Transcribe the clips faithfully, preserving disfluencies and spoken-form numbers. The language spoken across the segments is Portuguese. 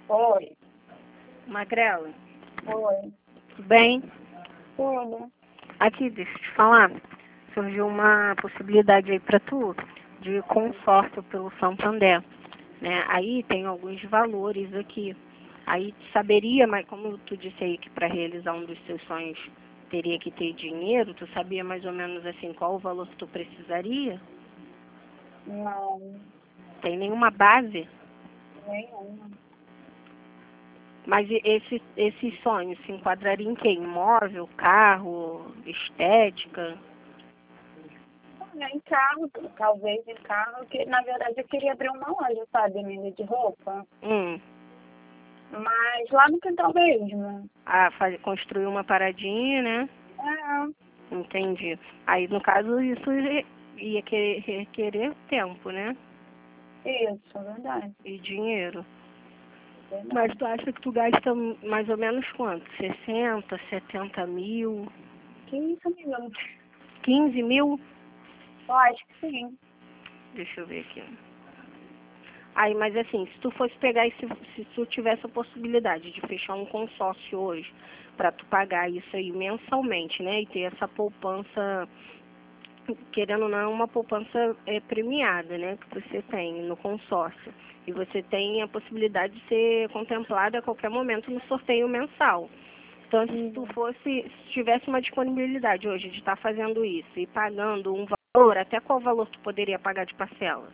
Oi. Magrela, Oi. tudo bem? Tudo. Aqui, deixa eu te falar. Surgiu uma possibilidade aí pra tu de consórcio pelo Santander, né? Aí tem alguns valores aqui. Aí tu saberia, mas como tu disse aí que para realizar um dos seus sonhos teria que ter dinheiro, tu sabia mais ou menos assim qual o valor que tu precisaria? Não. Tem nenhuma base? Nenhuma. Mas e- esse, esses sonhos se enquadraria em quê? Imóvel, carro, estética? Olha, em carro, talvez em carro, que na verdade eu queria abrir uma loja, sabe, menina, de roupa. Hum. Mas lá no quintal mesmo. Ah, faz, construir uma paradinha, né? É, Entendi. Aí, no caso, isso ia ia querer, requerer tempo, né? isso, é verdade. E dinheiro. verdade. Mas tu acha que tu gasta mais ou menos quanto? sessenta, setenta mil? Que isso, amiga? quinze mil? Eu acho que sim. Deixa eu ver aqui. Aí, mas assim, se tu fosse pegar esse, se tu tivesse a possibilidade de fechar um consórcio hoje, para tu pagar isso aí mensalmente, né? E ter essa poupança, querendo ou não, é uma poupança é, premiada, né? Que você tem no consórcio. E você tem a possibilidade de ser contemplada a qualquer momento no sorteio mensal. Então, se tu fosse, se tivesse uma disponibilidade hoje de estar fazendo isso e pagando um valor, até qual valor tu poderia pagar de parcela?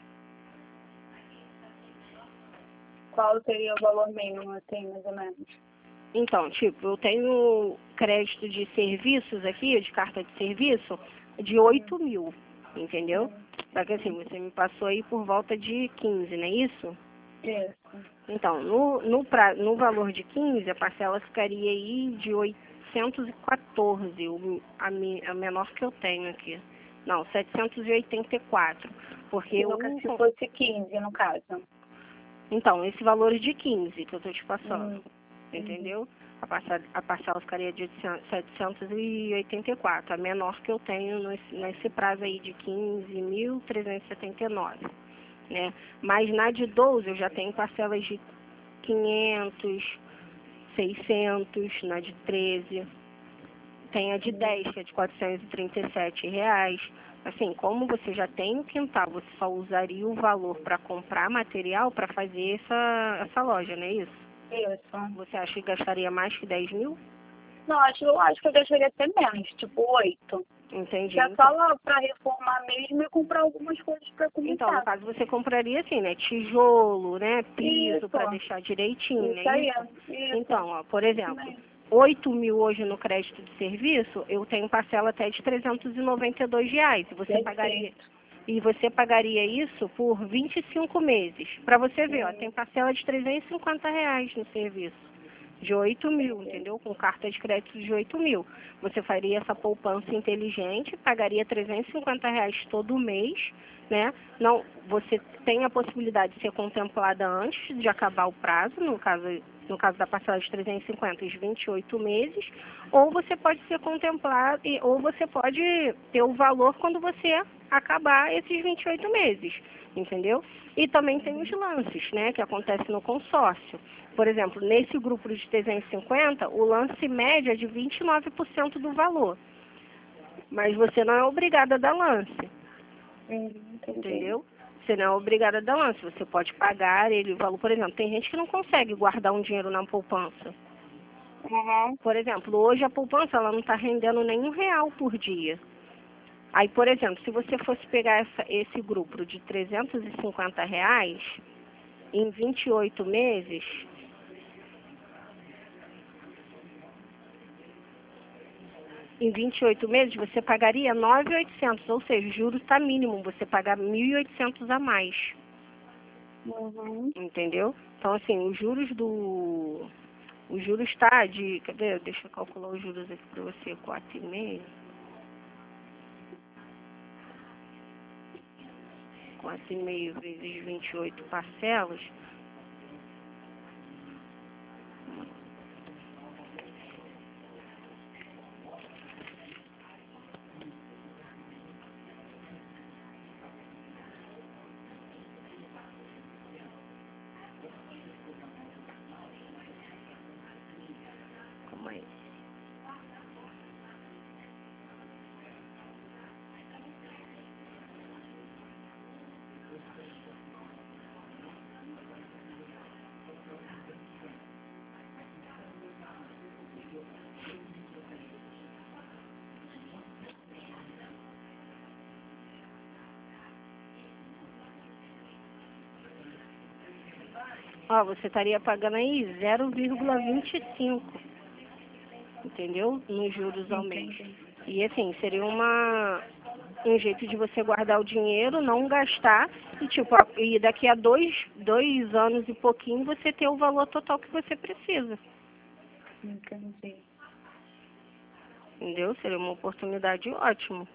Qual seria o valor mínimo, assim, mais ou menos? Então, tipo, eu tenho crédito de serviços aqui, de carta de serviço, de oito mil, entendeu? Só que assim, você me passou aí por volta de quinze, não é isso? Isso. Então, no, no, pra, no valor de quinze, a parcela ficaria aí de oitocentos e quatorze, o, a, mi, a menor que eu tenho aqui. Não, setecentos e oitenta e quatro. Porque Se, o... no, se fosse quinze, no caso. Então, esse valor de quinze que eu estou te passando, Hum. entendeu? A parcela, a parcela ficaria de setecentos e oitenta e quatro, a menor que eu tenho nesse, nesse prazo aí de quinze mil trezentos e setenta e nove, né? Mas na de doze eu já tenho parcelas de quinhentos, seiscentos, na de treze, tem a de dez, que é de quatrocentos e trinta e sete reais. Assim, como você já tem o quintal, você só usaria o valor para comprar material para fazer essa, essa loja, não é isso? Isso. Você acha que gastaria mais que dez mil? Não, acho, eu acho que eu deixaria até menos, tipo oito. Entendi. Que é Então, só lá pra reformar mesmo e comprar algumas coisas pra então, no começar. caso, você compraria assim, né? Tijolo, né? Piso, Isso. para deixar direitinho, Isso né? aí, Isso? isso. Então, ó, por Isso exemplo, mesmo. oito mil hoje no crédito de serviço, eu tenho parcela até de trezentos e noventa e dois reais. E você pagaria, Perfeito. e você pagaria isso por vinte e cinco meses. Para você ver, ó, Hum. tem parcela de trezentos e cinquenta reais no serviço. De oito mil, Perfeito. entendeu? Com carta de crédito de oito mil. Você faria essa poupança inteligente, pagaria trezentos e cinquenta reais todo mês, né? Não, você tem a possibilidade de ser contemplada antes de acabar o prazo, no caso, no caso da parcela de trezentos e cinquenta, os vinte e oito meses, ou você pode ser contemplado, e- ou você pode ter o valor quando você acabar esses vinte e oito meses, entendeu? E também tem os lances, né, que acontece no consórcio. Por exemplo, nesse grupo de trezentos e cinquenta, o lance médio é de vinte e nove por cento do valor. Mas você não é obrigada a dar lance, Hum, entendi. entendeu? Você não é obrigada a dar lance. Você pode pagar ele o valor. Por exemplo, tem gente que não consegue guardar um dinheiro na poupança. Uhum. Por exemplo, hoje a poupança ela não está rendendo nenhum real por dia. Aí, por exemplo, se você fosse pegar essa, esse grupo de trezentos e cinquenta reais em vinte e oito meses, em vinte e oito meses você pagaria nove mil e oitocentos, ou seja, o juros está mínimo, você pagar mil e oitocentos a mais, Uhum. entendeu? Então, assim, os juros do... O juros está de... Cadê? Deixa eu calcular os juros aqui para você, quatro vírgula cinco. quatro vírgula cinco vezes vinte e oito parcelas. Ó, você estaria pagando aí zero vírgula vinte e cinco, entendeu? Nos juros ao mês. Entendi. E assim, seria uma, um jeito de você guardar o dinheiro, não gastar, e tipo, a- e daqui a dois, dois anos e pouquinho você ter o valor total que você precisa. Entendi. Entendeu? Seria uma oportunidade ótima.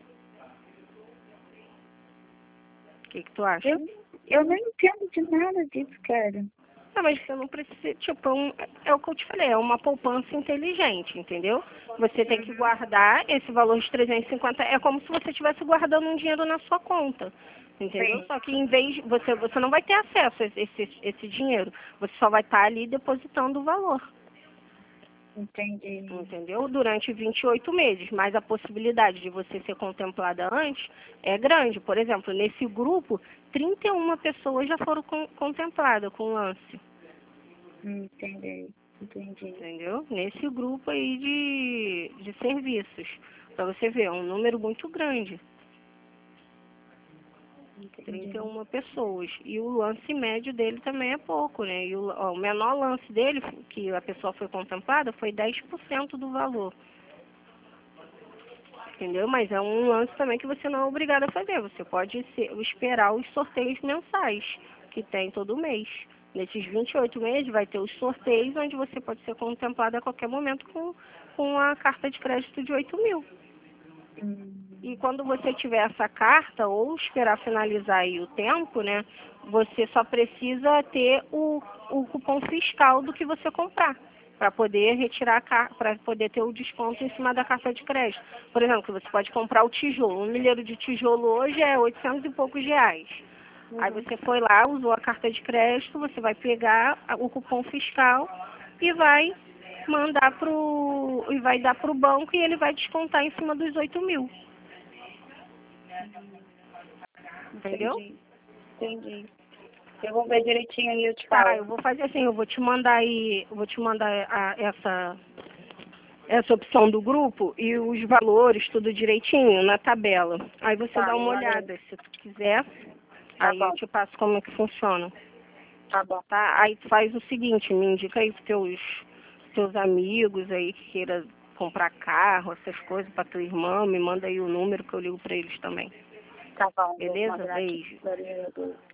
O que que tu acha? Eu, eu não entendo de nada disso, cara. Ah, mas você não precisa, tipo, é, um- é o que eu te falei, é uma poupança inteligente, entendeu? Você tem que guardar esse valor de trezentos e cinquenta, é como se você estivesse guardando um dinheiro na sua conta, entendeu? Sim. Só que em vez, você, você não vai ter acesso a esse, esse, esse dinheiro, você só vai estar ali depositando o valor. Entendi. Entendeu? Durante vinte e oito meses, mas a possibilidade de você ser contemplada antes é grande. Por exemplo, nesse grupo, trinta e uma pessoas já foram con- contempladas com o lance. Entendi. Entendi. Entendeu? Nesse grupo aí de, de serviços. Para você ver, é um número muito grande. Entendi. trinta e uma pessoas. E o lance médio dele também é pouco, né? E o, ó, o menor lance dele, que a pessoa foi contemplada, foi dez por cento do valor. Entendeu? Mas é um lance também que você não é obrigado a fazer. Você pode ser, esperar os sorteios mensais, que tem todo mês. Nesses vinte e oito meses vai ter os sorteios, onde você pode ser contemplado a qualquer momento com, com a carta de crédito de oito mil. Hum. E quando você tiver essa carta, ou esperar finalizar aí o tempo, né? Você só precisa ter o, o cupom fiscal do que você comprar, para poder retirar, para poder ter o desconto em cima da carta de crédito. Por exemplo, você pode comprar o tijolo. Um milheiro de tijolo hoje é oitocentos e poucos reais. Aí você foi lá, usou a carta de crédito, você vai pegar o cupom fiscal e vai mandar pro e vai dar pro banco e ele vai descontar em cima dos oito mil. Entendeu? Entendi. Entendi. Eu vou ver direitinho aí, eu te Tá, falo. eu vou fazer assim, eu vou te mandar aí, eu vou te mandar a, essa essa opção do grupo e os valores, tudo direitinho na tabela. Aí você Tá, dá uma me manda aí. olhada, se tu quiser. Tá Aí bom. eu te passo como é que funciona. Tá bom. Tá? Aí tu faz o seguinte, me indica aí pros teus, teus amigos aí que queira comprar carro, essas coisas pra tua irmã, me manda aí o número que eu ligo pra eles também. Tá bom. Vou Beleza? mandar aqui. Beijo. Valeu,